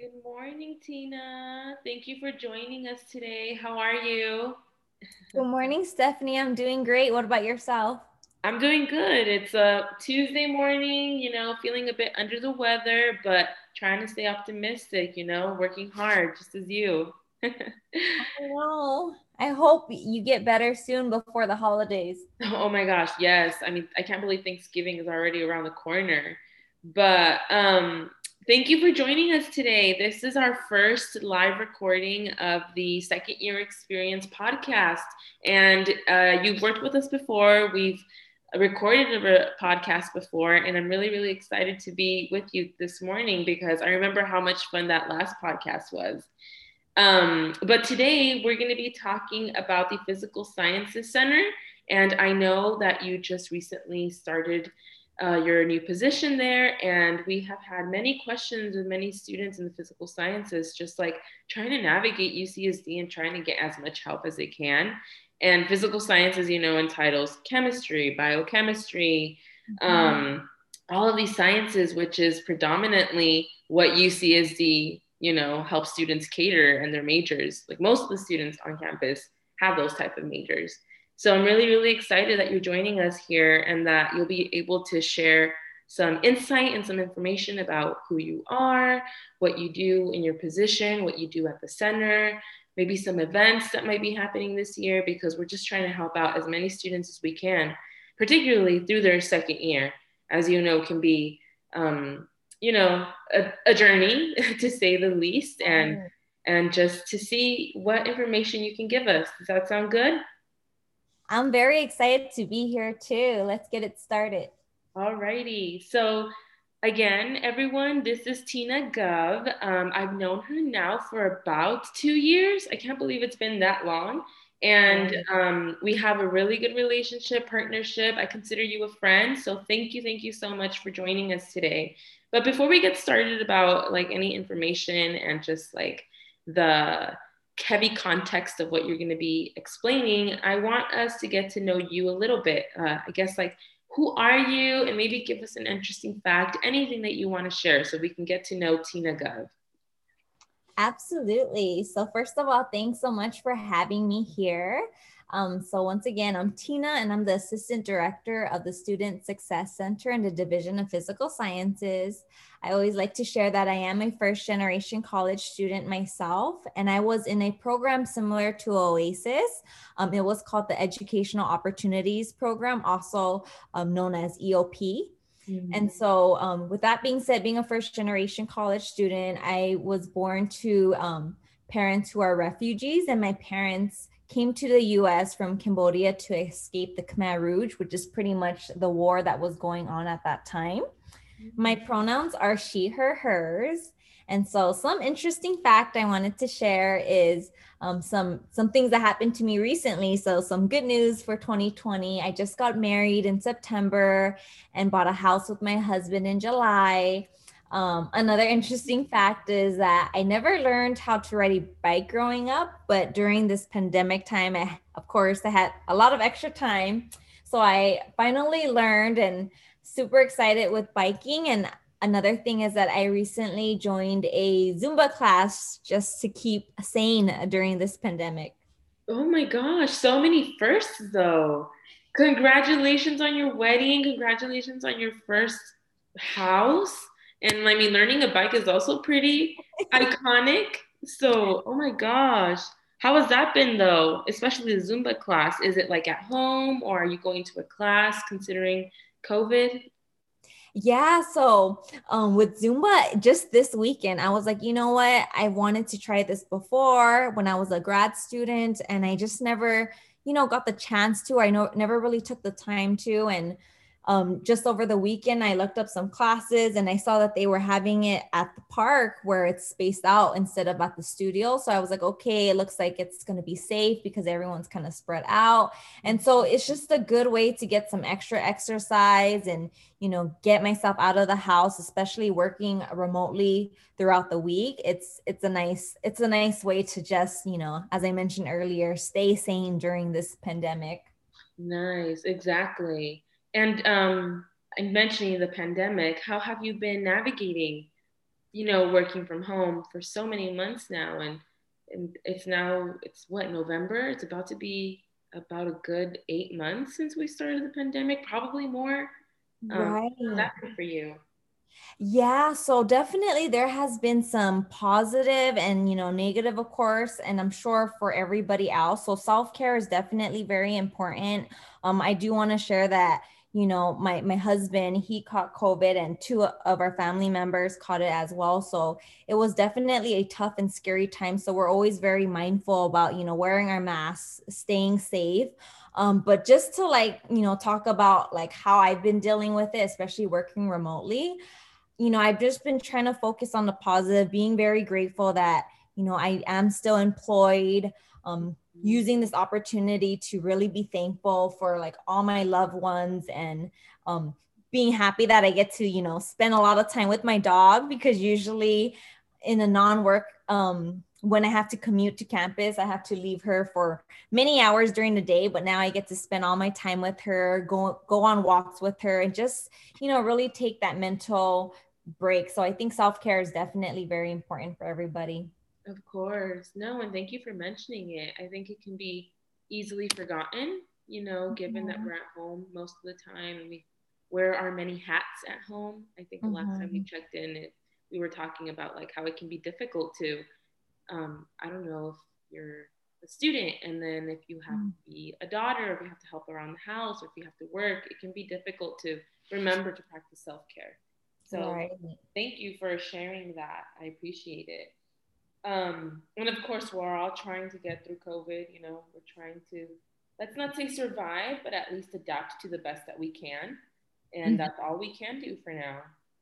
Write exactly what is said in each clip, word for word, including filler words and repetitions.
Good morning, Tina. Thank you for joining us today. How are you? Good morning, Stephanie. I'm doing great. What about yourself? I'm doing good. It's a Tuesday morning, you know, feeling a bit under the weather, but trying to stay optimistic, you know, working hard, just as you. Well, I hope you get better soon before the holidays. Oh my gosh, yes. I mean, I can't believe Thanksgiving is already around the corner. But um, thank you for joining us today. This is our first live recording of the Second Year Experience podcast. And uh, you've worked with us before. We've recorded a podcast before, and I'm really, really excited to be with you this morning because I remember how much fun that last podcast was. Um, but today we're going to be talking about the Physical Sciences Center. And I know that you just recently started uh, your new position there. And we have had many questions with many students in the physical sciences, just like trying to navigate U C S D and trying to get as much help as they can. And physical sciences, you know, entitles chemistry, biochemistry, Mhm. um, all of these sciences, which is predominantly what U C S D, you know, helps students cater and their majors. Like most of the students on campus have those type of majors. So I'm really, really excited that you're joining us here and that you'll be able to share some insight and some information about who you are, what you do in your position, what you do at the center, maybe some events that might be happening this year, because we're just trying to help out as many students as we can, particularly through their second year, as you know, can be, um, you know, a, a journey to say the least, and Right. and just to see what information you can give us. Does that sound good? I'm very excited to be here too. Let's get it started. Alrighty. So again, everyone, this is Tina Gov. Um, I've known her now for about two years. I can't believe it's been that long. And Right. um, we have a really good relationship, partnership. I consider you a friend. So thank you, thank you so much for joining us today. But before we get started about like any information and just like the heavy context of what you're going to be explaining, I want us to get to know you a little bit. Uh, I guess like who are you? And maybe give us an interesting fact, anything that you want to share so we can get to know Tina Gov. Absolutely. So, first of all, thanks so much for having me here. Um, so, once again, I'm Tina, and I'm the Assistant Director of the Student Success Center in the Division of Physical Sciences. I always like to share that I am a first generation college student myself, and I was in a program similar to OASIS. Um, it was called the Educational Opportunities Program, also um, known as E O P. Mm. And so, um, with that being said, being a first generation college student, I was born to um, parents who are refugees, and my parents came to the U S from Cambodia to escape the Khmer Rouge, which is pretty much the war that was going on at that time. My pronouns are she, her, hers. And so some interesting fact I wanted to share is um, some some things that happened to me recently. So some good news for twenty twenty. I just got married in September and bought a house with my husband in July. Um, another interesting fact is that I never learned how to ride a bike growing up, but during this pandemic time, I, of course, I had a lot of extra time. So I finally learned and super excited with biking. And another thing is that I recently joined a Zumba class just to keep sane during this pandemic. Oh my gosh, so many firsts though. Congratulations on your wedding. Congratulations on your first house. And I mean, learning a bike is also pretty iconic. So, oh my gosh. How has that been though? Especially the Zumba class. Is it like at home or are you going to a class considering COVID? Yeah, so um, with Zumba, just this weekend, I was like, you know what? I wanted to try this before when I was a grad student, and I just never, you know, got the chance to. I know never really took the time to, and um, just over the weekend, I looked up some classes and I saw that they were having it at the park where it's spaced out instead of at the studio. So I was like, okay, it looks like it's going to be safe because everyone's kind of spread out. And so it's just a good way to get some extra exercise and you know get myself out of the house, especially working remotely throughout the week. It's it's a nice it's a nice way to just, you know as I mentioned earlier, stay sane during this pandemic. Nice, exactly. And um, and mentioning the pandemic, how have you been navigating? you know, working from home for so many months now. And, and it's now, it's what, November? It's about to be about a good eight months since we started the pandemic, probably more. Um, how's Right. that been for you? Yeah, so definitely there has been some positive and, you know, negative, of course, and I'm sure for everybody else. So self-care is definitely very important. Um, I do want to share that, you know, my my husband, he caught COVID and two of our family members caught it as well. So it was definitely a tough and scary time. So we're always very mindful about, you know, wearing our masks, staying safe. Um, but just to like, you know, talk about like how I've been dealing with it, especially working remotely, you know, I've just been trying to focus on the positive, being very grateful that, you know, I am still employed, um, using this opportunity to really be thankful for like all my loved ones and um, being happy that I get to, you know, spend a lot of time with my dog because usually in a non-work, um, when I have to commute to campus, I have to leave her for many hours during the day, but now I get to spend all my time with her, go go on walks with her, and just, you know, really take that mental break. So I think self-care is definitely very important for everybody. Of course. No, and thank you for mentioning it. I think it can be easily forgotten, you know, given that Mhm. we're at home most of the time and we wear our many hats at home. I think the last time we Mhm. checked in, it, we were talking about like how it can be difficult to, um, I don't know if you're a student and then if you have to be a daughter, if you have to help around the house, or if you have to work, it can be difficult to remember to practice self-care. So Right. thank you for sharing that. I appreciate it. Um, and of course, we're all trying to get through COVID. You know, we're trying to, let's not say survive, but at least adapt to the best that we can. And Mhm. that's all we can do for now.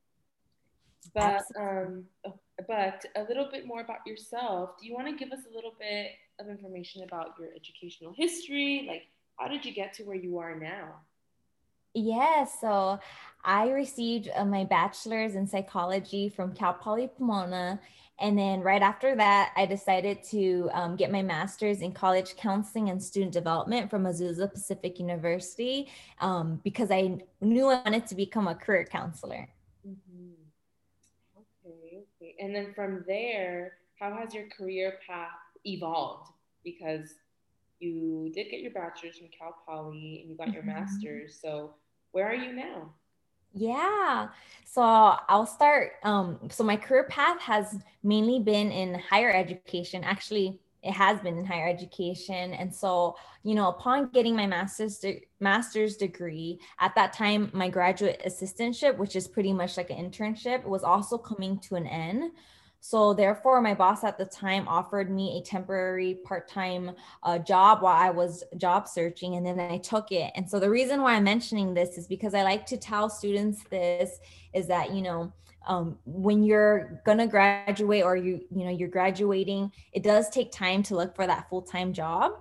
But, Absolutely. um, oh, but a little bit more about yourself. Do you want to give us a little bit of information about your educational history? Like, how did you get to where you are now? Yeah, so I received uh, my bachelor's in psychology from Cal Poly Pomona. And then right after that, I decided to um, get my master's in college counseling and student development from Azusa Pacific University um, because I knew I wanted to become a career counselor. Mm-hmm. Okay, okay. And then from there, how has your career path evolved? Because you did get your bachelor's from Cal Poly and you got your Mhm. master's. So where are you now? Yeah. So I'll start. Um, so my career path has mainly been in higher education. Actually, it has been in higher education. And so, you know, upon getting my master's de- master's degree, at that time, my graduate assistantship, which is pretty much like an internship, was also coming to an end. So therefore, my boss at the time offered me a temporary part-time uh, job while I was job searching, and then I took it. And so the reason why I'm mentioning this is because I like to tell students this is that, you know, um, when you're gonna graduate or you you know you're graduating, it does take time to look for that full-time job.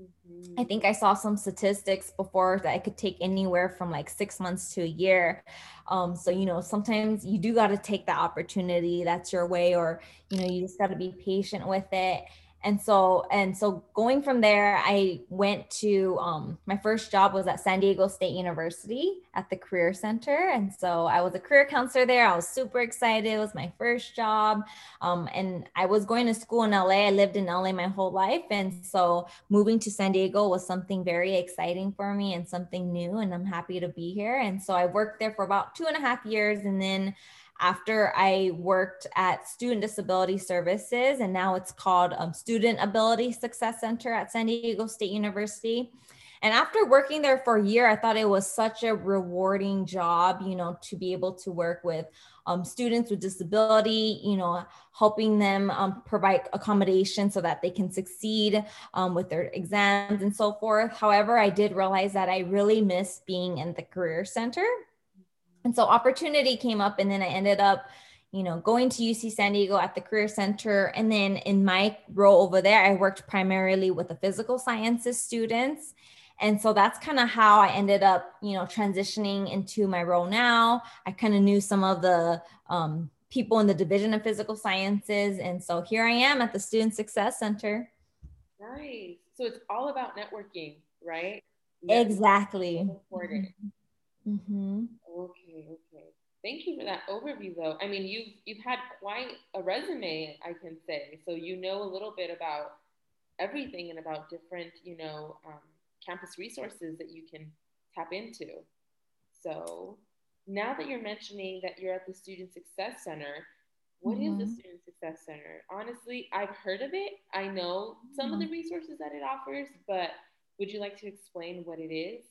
I Mm-hmm. think I saw some statistics before that I could take anywhere from like six months to a year. Um, so, you know, sometimes you do got to take that opportunity. That's your way, or, you know, you just got to be patient with it. And so, and so going from there, I went to um, my first job was at San Diego State University at the Career Center. And so I was a career counselor there. I was super excited. It was my first job. Um, and I was going to school in L A. I lived in L A my whole life. And so moving to San Diego was something very exciting for me and something new. And I'm happy to be here. And so I worked there for about two and a half years. And then after I worked at Student Disability Services, and now it's called um, Student Ability Success Center at San Diego State University. And after working there for a year, I thought it was such a rewarding job, you know, to be able to work with um, students with disability, you know, helping them um, provide accommodation so that they can succeed um, with their exams and so forth. However, I did realize that I really miss being in the career center. And so opportunity came up, and then I ended up, you know, going to U C San Diego at the Career Center. And then in my role over there, I worked primarily with the physical sciences students. And so that's kind of how I ended up, you know, transitioning into my role now. I kind of knew some of the um, people in the Division of Physical Sciences. And so here I am at the Student Success Center. Nice. So it's all about networking, right? Networking is so Exactly. important. Mm-hmm. Okay, okay. Thank you for that overview, though. I mean, you've you've had quite a resume, I can say. So you know a little bit about everything and about different, you know, um, campus resources that you can tap into. So now that you're mentioning that you're at the Student Success Center, what is the Mhm. Student Success Center? Honestly, I've heard of it. I know some of the Mhm. resources that it offers, but would you like to explain what it is?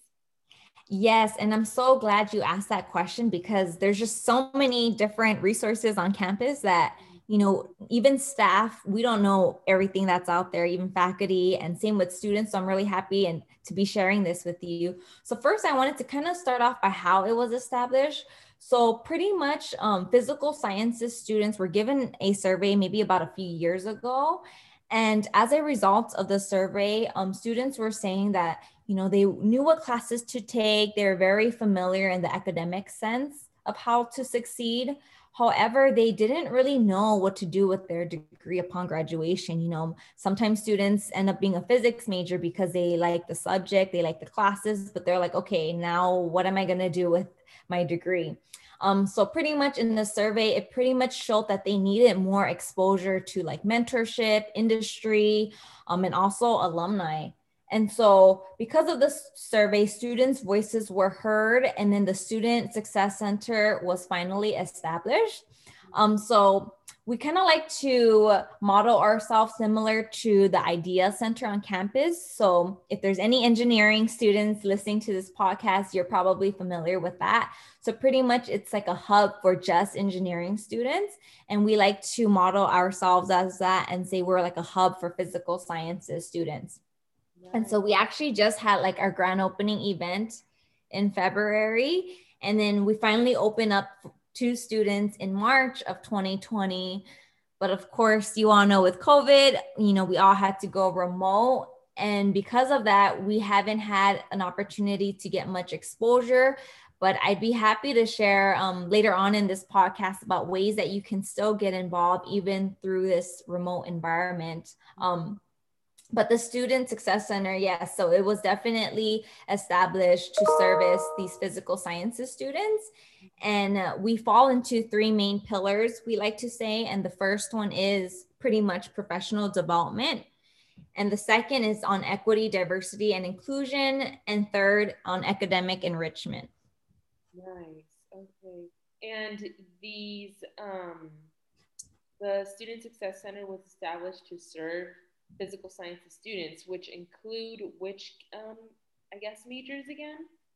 Yes, and I'm so glad you asked that question because there's just so many different resources on campus that, you know, even staff, we don't know everything that's out there, even faculty, and same with students. So I'm really happy and to be sharing this with you. So first, I wanted to kind of start off by how it was established. So pretty much um, physical sciences students were given a survey maybe about a few years ago. And as a result of the survey, um, students were saying that you know, they knew what classes to take. They're very familiar in the academic sense of how to succeed. However, they didn't really know what to do with their degree upon graduation. You know, sometimes students end up being a physics major because they like the subject, they like the classes, but they're like, okay, now what am I going to do with my degree? Um, so pretty much in the survey, it pretty much showed that they needed more exposure to like mentorship, industry, um, and also alumni. And so, because of this survey, students' voices were heard, and then the Student Success Center was finally established. Um, so, we kind of like to model ourselves similar to the Idea Center on campus. So, if there's any engineering students listening to this podcast, you're probably familiar with that. So, pretty much it's like a hub for just engineering students. And we like to model ourselves as that and say we're like a hub for physical sciences students. And so Nice. we actually just had like our grand opening event in February. And then we finally opened up to students in March of twenty twenty. But of course, you all know with COVID, you know, we all had to go remote. And because of that, we haven't had an opportunity to get much exposure. But I'd be happy to share um, later on in this podcast about ways that you can still get involved even through this remote environment. Um, but the Student Success Center, yes, so it was definitely established to service these physical sciences students. And uh, we fall into three main pillars, we like to say. And the first one is pretty much professional development. And the second is on equity, diversity, and inclusion. And third, on academic enrichment. Nice. Okay. And these, um, the Student Success Center was established to serve physical sciences students, which include which, um, I guess, majors again?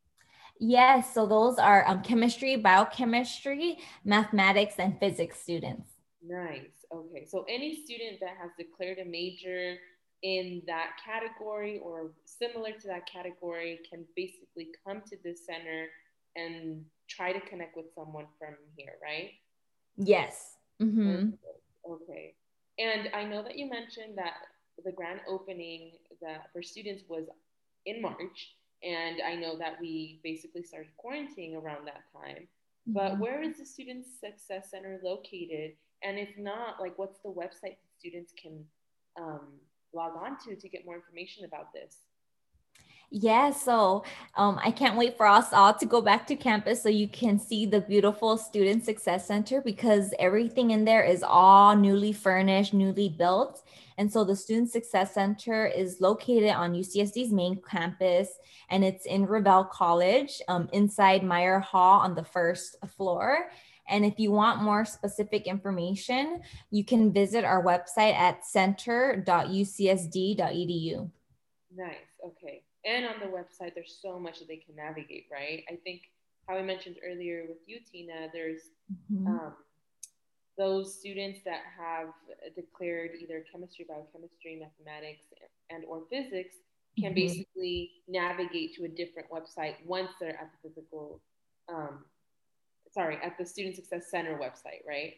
Yes, so those are um, chemistry, biochemistry, mathematics, and physics students. Nice. Okay. So any student that has declared a major in that category or similar to that category can basically come to this center and try to connect with someone from here, right? Yes. Mm-hmm. Perfect. Okay. And I know that you mentioned that the grand opening that for students was in March, and I know that we basically started quarantining around that time. But Mm-hmm. where is the Student Success Center located? And if not, like, what's the website that students can um, log on to to get more information about this? Yeah, so um, I can't wait for us all to go back to campus so you can see the beautiful Student Success Center because everything in there is all newly furnished, newly built. And so the Student Success Center is located on U C S D's main campus and it's in Revelle College um, inside Meyer Hall on the first floor. And if you want more specific information, you can visit our website at center dot u c s d dot e d u. Nice. Okay. And on the website, there's so much that they can navigate, right? I think how I mentioned earlier with you, Tina, there's Mhm. um, those students that have declared either chemistry, biochemistry, mathematics, and or physics can Mhm. basically navigate to a different website once they're at the physical, um, sorry, at the Student Success Center website, right?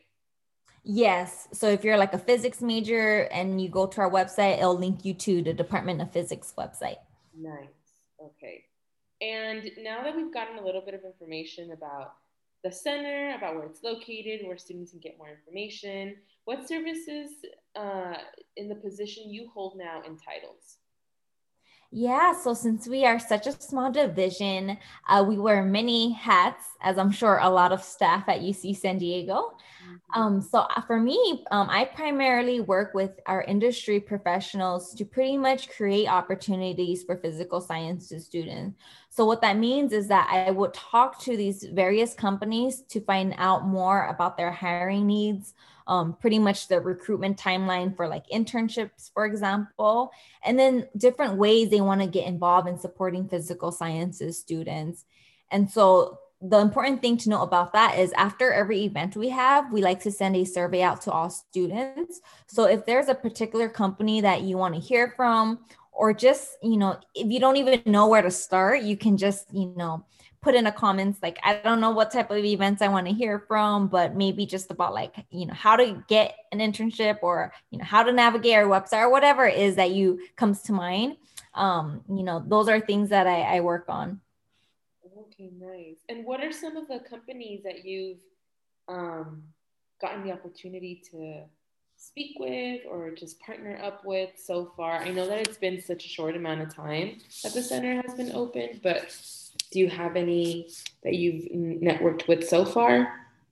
Yes. So if you're like a physics major and you go to our website, it'll link you to the Department of Physics website. Nice. Okay. And now that we've gotten a little bit of information about the center, about where it's located, where students can get more information, what services uh, in the position you hold now entitles? Yeah, so since we are such a small division, uh, we wear many hats, as I'm sure a lot of staff at U C San Diego. Mhm. Um, so uh, for me, um, I primarily work with our industry professionals to pretty much create opportunities for physical sciences students. So what that means is that I would talk to these various companies to find out more about their hiring needs, um, pretty much the recruitment timeline for like internships, for example, and then different ways they want to get involved in supporting physical sciences students. And so the important thing to know about that is after every event we have, we like to send a survey out to all students. So if there's a particular company that you want to hear from, or just, you know, if you don't even know where to start, you can just, you know, put in a comments like, I don't know what type of events I want to hear from, but maybe just about like, you know, how to get an internship, or, you know, how to navigate our website, or whatever it is that you comes to mind. Um, you know, those are things that I, I work on. Okay, nice. And what are some of the companies that you've um, gotten the opportunity to speak with or just partner up with so far? I know that it's been such a short amount of time that the center has been open, but do you have any that you've networked with so far?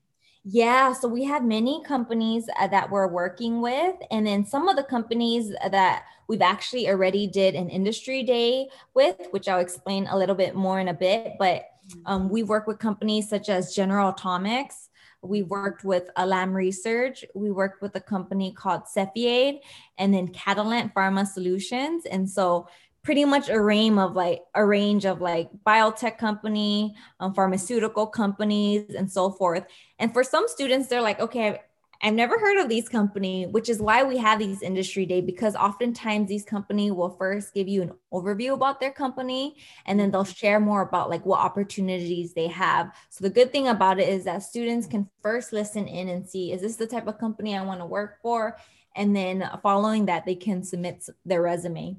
Yeah, so we have many companies uh, that we're working with, and then some of the companies that we've actually already did an industry day with, which I'll explain a little bit more in a bit. But um, we work with companies such as General Atomics. We worked with Alam Research. We worked with a company called Cefiade, and then Catalent Pharma Solutions. And so pretty much a range of like a range of like biotech company, um, pharmaceutical companies, and so forth. And for some students, they're like, okay, I've never heard of these company, which is why we have these industry day, because oftentimes these company will first give you an overview about their company, and then they'll share more about like what opportunities they have. So the good thing about it is that students can first listen in and see, is this the type of company I want to work for? And then following that, they can submit their resume.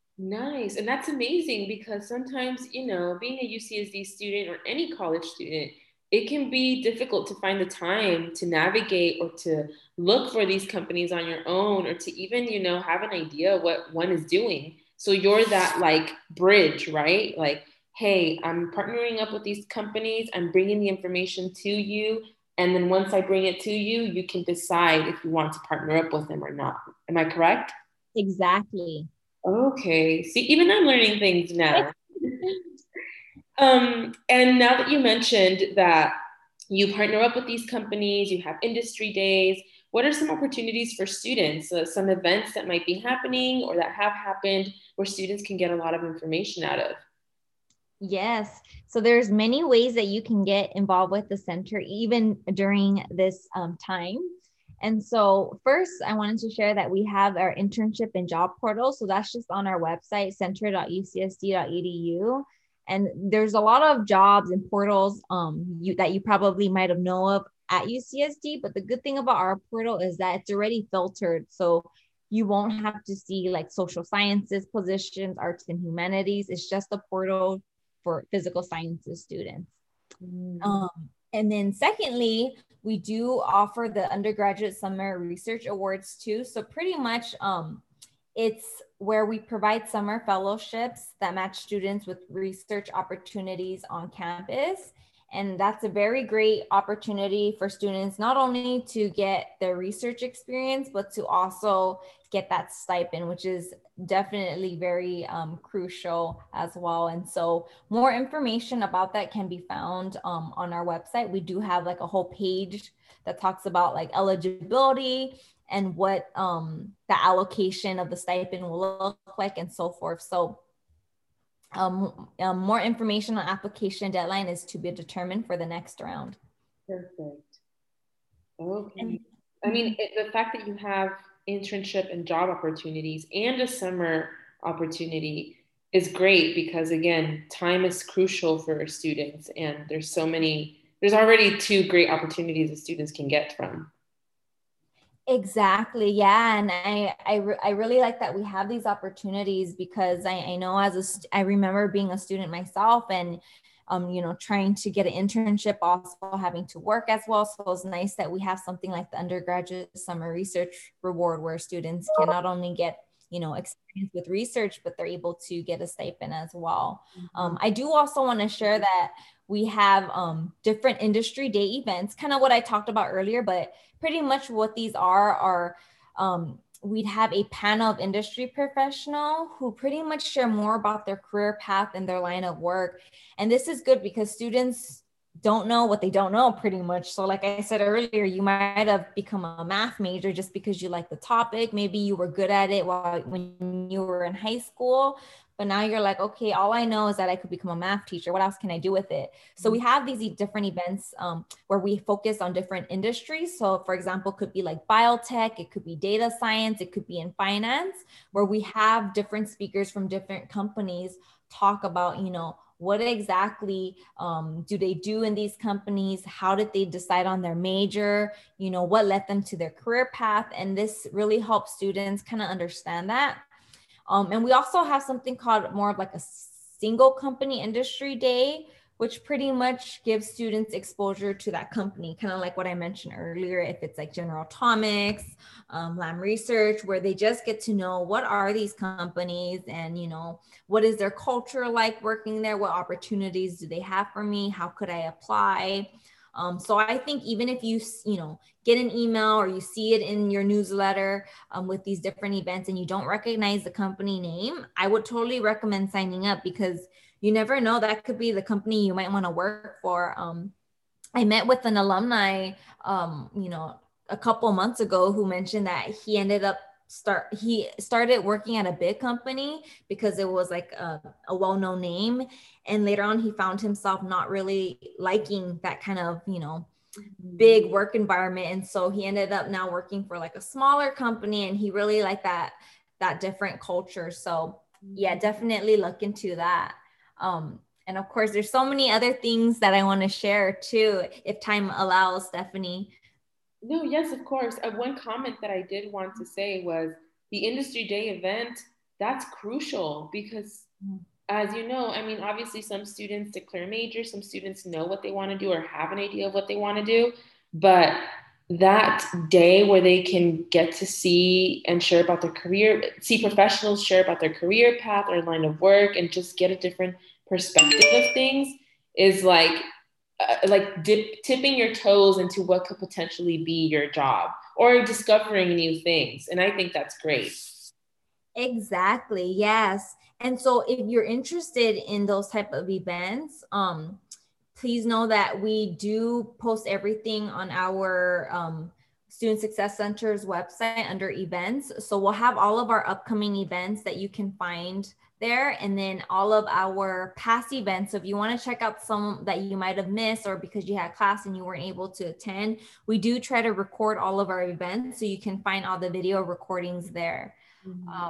Nice. And that's amazing because sometimes, you know, being a U C S D student or any college student, it can be difficult to find the time to navigate or to look for these companies on your own or to even, you know, have an idea what one is doing. So you're that like bridge, right? Like, hey, I'm partnering up with these companies, I'm bringing the information to you. And then once I bring it to you, you can decide if you want to partner up with them or not. Am I correct? Exactly. Okay. See, even I'm learning things now. Um, and now that you mentioned that you partner up with these companies, you have industry days, what are some opportunities for students? Uh, some events that might be happening or that have happened where students can get a lot of information out of? Yes. So there's many ways that you can get involved with the center even during this um, time. And so first, I wanted to share that we have our internship and job portal. So that's just on our website, center dot u c s d dot e d u. And there's a lot of jobs and portals um, you, that you probably might have known of at U C S D. But the good thing about our portal is that it's already filtered. So you won't have to see like social sciences positions, arts and humanities. It's just a portal for physical sciences students. Mm. Um, and then secondly, we do offer the undergraduate summer research awards too. So pretty much um, it's where we provide summer fellowships that match students with research opportunities on campus. And that's a very great opportunity for students not only to get their research experience, but to also get that stipend, which is definitely very um, crucial as well. And so more information about that can be found um, on our website. We do have like a whole page that talks about like eligibility and what um, the allocation of the stipend will look like and so forth. So um, um, more information on application deadline is to be determined for the next round. Perfect. Okay. And, I mean, it, the fact that you have internship and job opportunities and a summer opportunity is great because, again, time is crucial for students, and there's so many, there's already two great opportunities that students can get from. exactly. Yeah. And I, I, re- I really like that we have these opportunities because I, I know as a, st- I remember being a student myself and, um, you know, trying to get an internship, also having to work as well. So it's nice that we have something like the undergraduate summer research reward where students can not only get, you know, experience with research, but they're able to get a stipend as well. Mm-hmm. Um, I do also want to share that we have um, different industry day events, kind of what I talked about earlier, but pretty much what these are, are um, we'd have a panel of industry professional who pretty much share more about their career path and their line of work. And this is good because students don't know what they don't know pretty much. So like I said earlier, you might have become a math major just because you like the topic. Maybe you were good at it while when you were in high school, but now you're like, okay, all I know is that I could become a math teacher. What else can I do with it? So we have these different events um, where we focus on different industries. So for example, it could be like biotech, it could be data science, it could be in finance, where we have different speakers from different companies talk about, you know, what exactly um, do they do in these companies? How did they decide on their major? You know, what led them to their career path? And this really helps students kind of understand that. Um, and we also have something called more of like a single company industry day, which pretty much gives students exposure to that company, kind of like what I mentioned earlier, if it's like General Atomics, um, Lam Research, where they just get to know what are these companies and, you know, what is their culture like working there? What opportunities do they have for me? How could I apply? Um, so I think even if you, you know, get an email or you see it in your newsletter um, with these different events and you don't recognize the company name, I would totally recommend signing up because you never know, that could be the company you might want to work for. Um, I met with an alumni, um, you know, a couple months ago who mentioned that he ended up start he started working at a big company because it was like a, a well-known name, and later on he found himself not really liking that kind of, you know, big work environment, and so he ended up now working for like a smaller company, and he really liked that that different culture. So yeah, definitely look into that. Um, and of course, there's so many other things that I want to share too, if time allows, Stephanie. No, yes, of course. Uh, one comment that I did want to say was the industry day event, that's crucial because, as you know, I mean, obviously some students declare majors, some students know what they want to do or have an idea of what they want to do, but that day where they can get to see and share about their career, see professionals share about their career path or line of work and just get a different perspective of things is like uh, like dip, tipping your toes into what could potentially be your job or discovering new things. And I think that's great. Exactly. Yes. And so if you're interested in those type of events, um, please know that we do post everything on our um, Student Success Center's website under events. So we'll have all of our upcoming events that you can find there, and then all of our past events. So if you want to check out some that you might have missed or because you had class and you weren't able to attend, we do try to record all of our events, so you can find all the video recordings there. Mm-hmm. Um,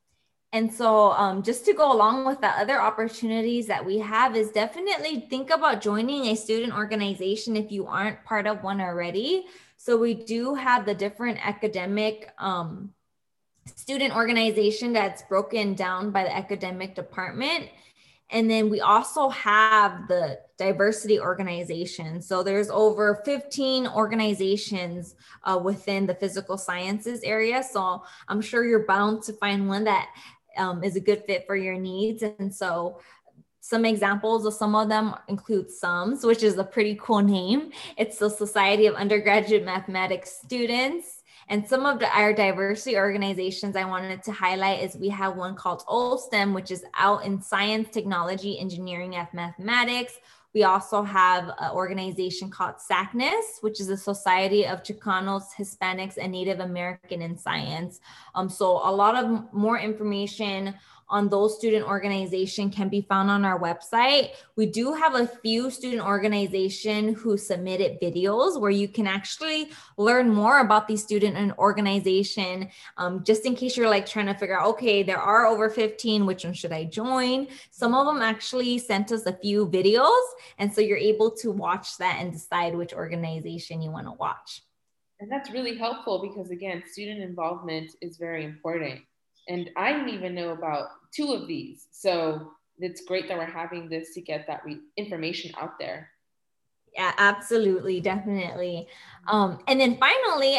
and so um, just to go along with the other opportunities that we have is definitely think about joining a student organization if you aren't part of one already. So we do have the different academic um, student organization that's broken down by the academic department. And then we also have the diversity organization. So there's over fifteen organizations uh, within the physical sciences area. So I'm sure you're bound to find one that um, is a good fit for your needs. And so some examples of some of them include S U M S, which is a pretty cool name. It's the Society of Undergraduate Mathematics Students. And some of the, our diversity organizations I wanted to highlight is we have one called O STEM, which is out in science, technology, engineering, and mathematics. We also have an organization called S A C N I S, which is the Society of Chicanos, Hispanics, and Native American in Science. Um, so a lot of more information on those student organizations can be found on our website. We do have a few student organizations who submitted videos where you can actually learn more about the student and organization, um, just in case you're like trying to figure out, okay, there are over fifteen, which one should I join? Some of them actually sent us a few videos. And so you're able to watch that and decide which organization you want to watch. And that's really helpful because, again, student involvement is very important. And I didn't even know about two of these. So it's great that we're having this to get that re- information out there. Yeah, absolutely. Definitely. Um, and then finally, I,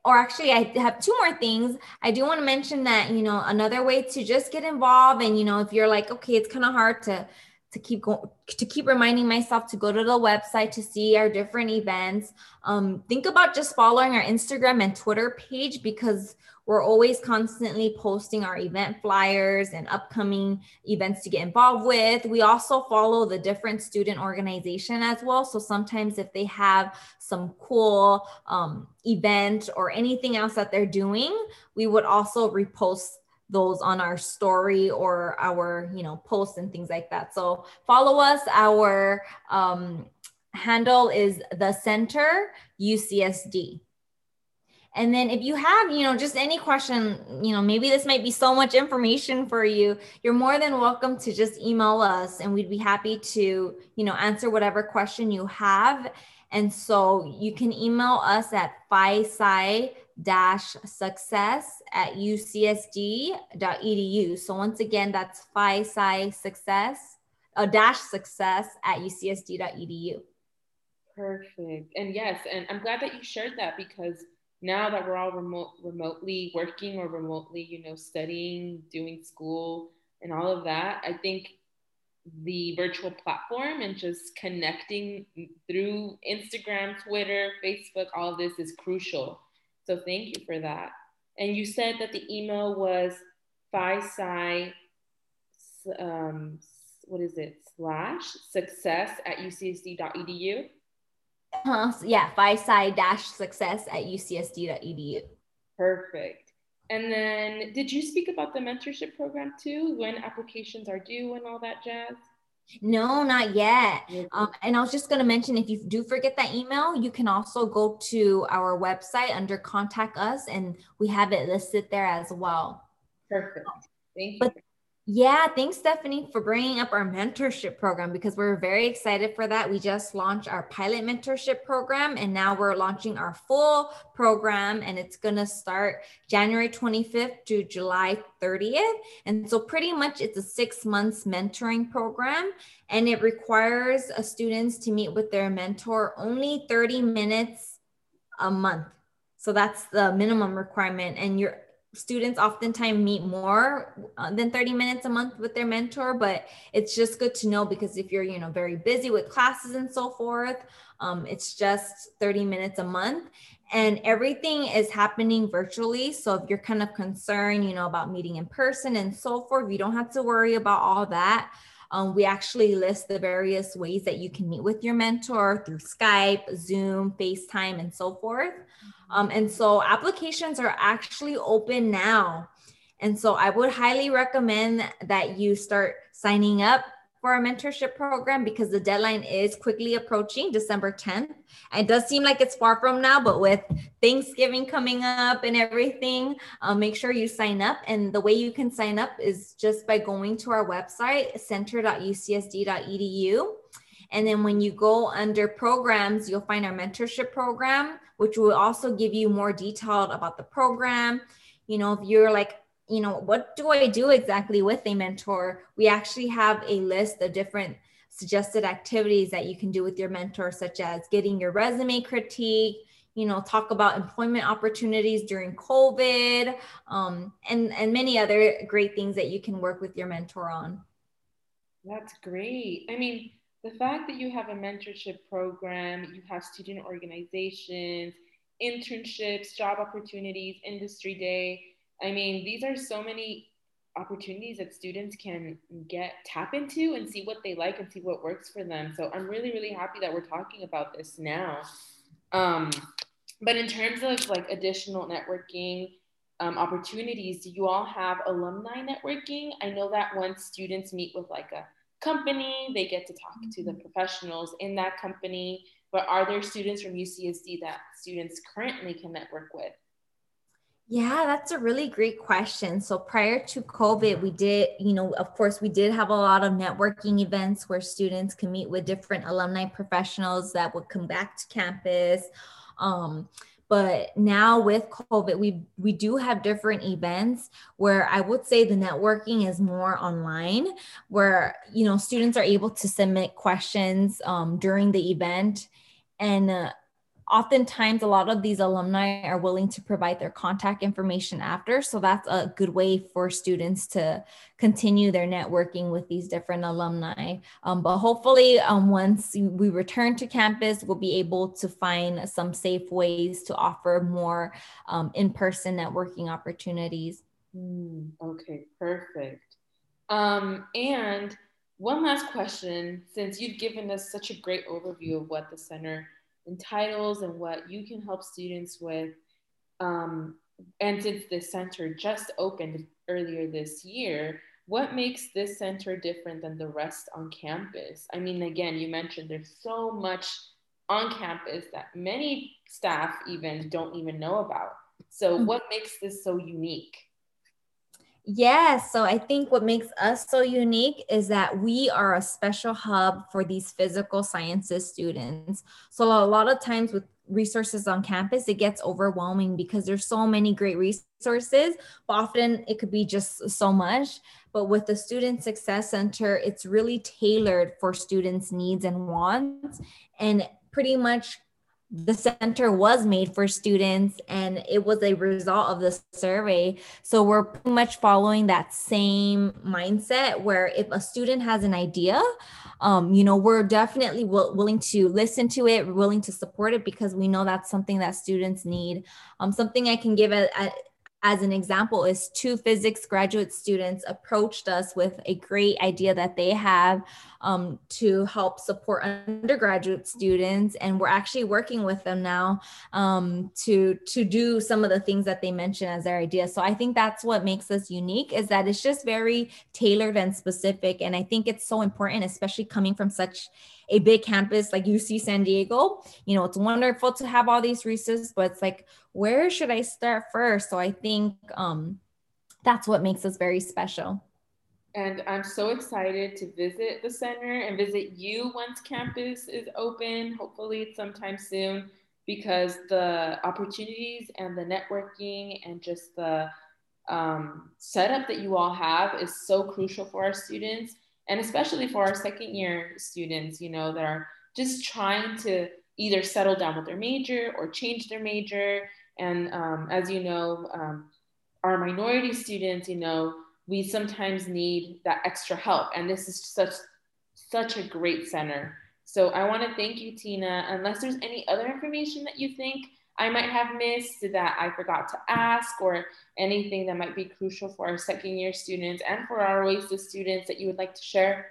or actually I have two more things. I do want to mention that, you know, another way to just get involved, and, you know, if you're like, okay, it's kind of hard to, to keep going, to keep reminding myself to go to the website to see our different events. Um, think about just following our Instagram and Twitter page, because we're always constantly posting our event flyers and upcoming events to get involved with. We also follow the different student organization as well. So sometimes if they have some cool um, event or anything else that they're doing, we would also repost those on our story or our, you know, posts and things like that. So follow us. Our um, handle is the Center U C S D. And then if you have, you know, just any question, you know, maybe this might be so much information for you, you're more than welcome to just email us, and we'd be happy to, you know, answer whatever question you have. And so you can email us at phi-sci dash success at u c s d dot e d u. So once again, that's phi-sci success, uh, dash success at u c s d dot e d u. Perfect. And yes, and I'm glad that you shared that, because now that we're all remote, remotely working or remotely, you know, studying, doing school and all of that, I think the virtual platform and just connecting through Instagram, Twitter, Facebook, all of this is crucial. So thank you for that. And you said that the email was phi-sci, um, what is it, slash success at u c s d dot e d u? Uh, so yeah, phi-sci dash success at u c s d dot e d u. Perfect. And then did you speak about the mentorship program too, when applications are due and all that jazz? No, not yet. Okay. Um, and I was just going to mention, if you do forget that email, you can also go to our website under contact us, and we have it listed there as well. Perfect. Thank you. But yeah, thanks, Stephanie, for bringing up our mentorship program, because we're very excited for that. We just launched our pilot mentorship program, and now we're launching our full program, and it's going to start January twenty-fifth to July thirtieth. And so pretty much it's a six months mentoring program, and it requires uh, students to meet with their mentor only thirty minutes a month. So that's the minimum requirement. And you're students oftentimes meet more uh, than thirty minutes a month with their mentor, but it's just good to know, because if you're, you know, very busy with classes and so forth, um, it's just thirty minutes a month, and everything is happening virtually. So if you're kind of concerned, you know, about meeting in person and so forth, you don't have to worry about all that. Um, we actually list the various ways that you can meet with your mentor through Skype, Zoom, FaceTime, and so forth. Um, and so applications are actually open now. And so I would highly recommend that you start signing up for our mentorship program, because the deadline is quickly approaching, December tenth. It does seem like it's far from now, but with Thanksgiving coming up and everything, uh, make sure you sign up. And the way you can sign up is just by going to our website, center dot u c s d dot e d u. And then when you go under programs, you'll find our mentorship program, which will also give you more detailed about the program. You know, if you're like, you know, what do I do exactly with a mentor? We actually have a list of different suggested activities that you can do with your mentor, such as getting your resume critique, you know, talk about employment opportunities during COVID, um, and, and many other great things that you can work with your mentor on. That's great. I mean, the fact that you have a mentorship program, you have student organizations, internships, job opportunities, industry day. I mean, these are so many opportunities that students can get tap into and see what they like and see what works for them. So I'm really, really happy that we're talking about this now. Um, but in terms of like additional networking um, opportunities, do you all have alumni networking? I know that once students meet with like a company, they get to talk to the professionals in that company. But are there students from U C S D that students currently can network with? Yeah, that's a really great question. So prior to COVID, we did, you know, of course, we did have a lot of networking events where students can meet with different alumni professionals that would come back to campus. Um, but now with COVID, we we do have different events where I would say the networking is more online, where, you know, students are able to submit questions um, during the event. And uh, oftentimes a lot of these alumni are willing to provide their contact information after. So that's a good way for students to continue their networking with these different alumni. Um, but hopefully um, once we return to campus, we'll be able to find some safe ways to offer more um, in-person networking opportunities. Mm, okay, perfect. Um, and one last question, since you've given us such a great overview of what the center entitles and what you can help students with, um, and since the center just opened earlier this year, what makes this center different than the rest on campus? I mean, again, you mentioned there's so much on campus that many staff even don't even know about. So what makes this so unique? Yes. So I think what makes us so unique is that we are a special hub for these physical sciences students. So a lot of times with resources on campus, it gets overwhelming because there's so many great resources, but often it could be just so much. But with the Student Success Center, it's really tailored for students' needs and wants. And pretty much the center was made for students and it was a result of the survey. So we're pretty much following that same mindset where if a student has an idea, um, you know, we're definitely w- willing to listen to it, we're willing to support it because we know that's something that students need. Um, something I can give a, a as an example is two physics graduate students approached us with a great idea that they have um, to help support undergraduate students. And we're actually working with them now um, to, to do some of the things that they mentioned as their idea. So I think that's what makes us unique, is that it's just very tailored and specific. And I think it's so important, especially coming from such a big campus like U C San Diego. You know, it's wonderful to have all these resources, but it's like, where should I start first? So I think um, that's what makes us very special. And I'm so excited to visit the center and visit you once campus is open, hopefully sometime soon, because the opportunities and the networking and just the um, setup that you all have is so crucial for our students, and especially for our second year students, you know, that are just trying to either settle down with their major or change their major. And um, as you know, um, our minority students, you know, we sometimes need that extra help. And this is such, such a great center. So I want to thank you, Tina. Unless there's any other information that you think I might have missed that I forgot to ask, or anything that might be crucial for our second year students and for our Oasis students that you would like to share?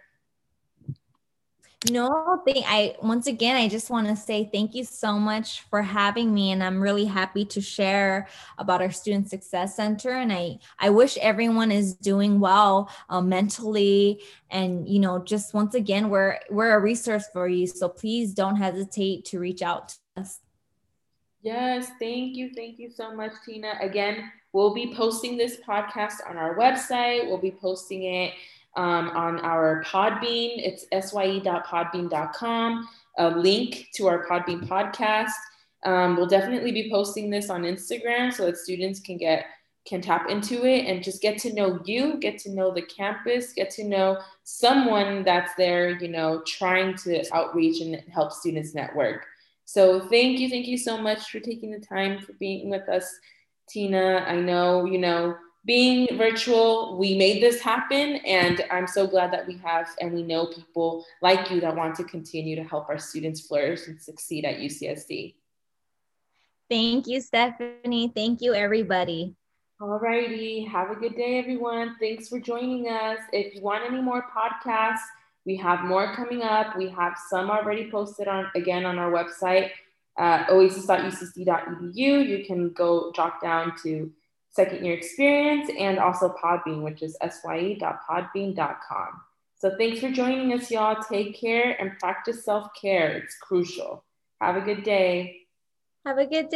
No, thank I once again I just want to say thank you so much for having me, and I'm really happy to share about our Student Success Center. And I I wish everyone is doing well uh, mentally, and you know, just once again we're we're a resource for you. So please don't hesitate to reach out to us. Yes, thank you. Thank you so much, Tina. Again, we'll be posting this podcast on our website. We'll be posting it um, on our Podbean. It's s y e dot podbean dot com, a link to our Podbean podcast. Um, we'll definitely be posting this on Instagram so that students can get can tap into it and just get to know you, get to know the campus, get to know someone that's there, you know, trying to outreach and help students network. So thank you, thank you so much for taking the time for being with us, Tina. I know, you know, being virtual, we made this happen, and I'm so glad that we have and we know people like you that want to continue to help our students flourish and succeed at U C S D. Thank you, Stephanie. Thank you, everybody. All righty. Have a good day, everyone. Thanks for joining us. If you want any more podcasts, we have more coming up. We have some already posted on again on our website, uh, oasis dot u c c dot e d u. You can go drop down to second year experience and also Podbean, which is s y e dot podbean dot com. So thanks for joining us, y'all. Take care and practice self-care. It's crucial. Have a good day. Have a good day.